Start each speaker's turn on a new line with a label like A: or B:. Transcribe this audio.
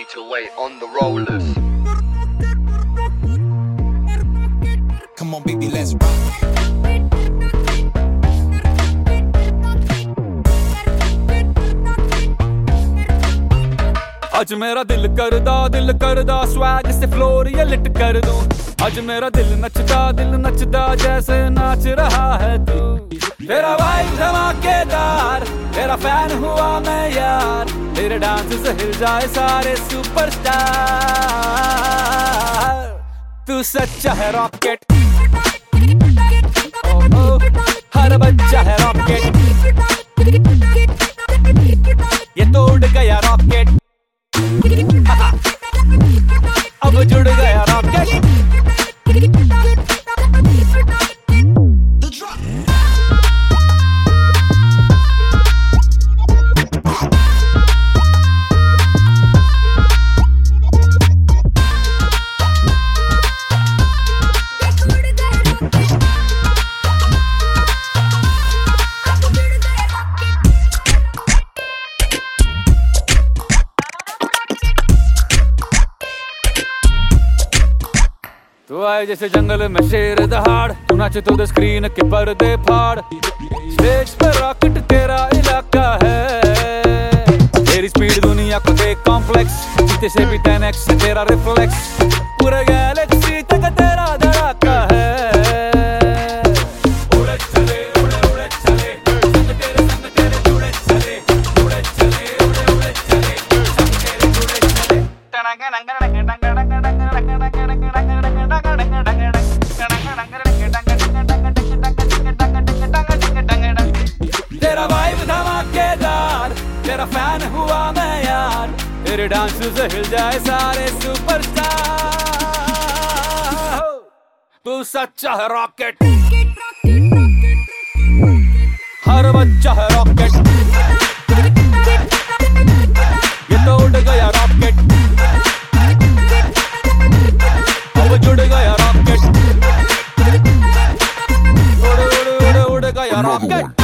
A: 808 on the rollers.
B: Come on baby, let's rock.
C: आज मेरा दिल करदा स्वैग से फ्लोर ये लिट कर दूं। आज मेरा दिल नचदा जैसे नाच रहा है तू। तेरा वाइब धमाकेदार, तेरा फैन हुआ मैं यार। तेरे डांस से हिल जाए सारे सुपरस्टार। तू सच्चा है रॉकेट, हर बच्चा है रॉकेट। ये तो उड़ गया रॉकेट, अब जुड़ गया रॉकेट। तू आए जैसे जंगल में शेर दहाड़, तू नाचे तो द स्क्रीन के पर्दे फाड़। स्टेज पे रॉकेट तेरा इलाका है, तेरी स्पीड दुनिया को देख कॉम्प्लेक्स। चीते से भी 10x से तेरा रिफ्लेक्स, पूरे गैलेक्सी तक तेरा धड़ाका है। उड़े चले उड़े चले, संग तेरे जुड़े चले। उड़े चले उड़े चले, संग तेरे जुड़े चले। तेरा वाइब धमाकेदार, तेरा फैन हुआ मैं यार। तेरे डांस से हिल जाए सारे सुपरस्टार। तू सच्चा है रॉकेट, हर बच्चा है रॉकेट। ये तो उड़ गया रॉकेट, अब जुड़ गया रॉकेट। उड़ गया रॉकेट।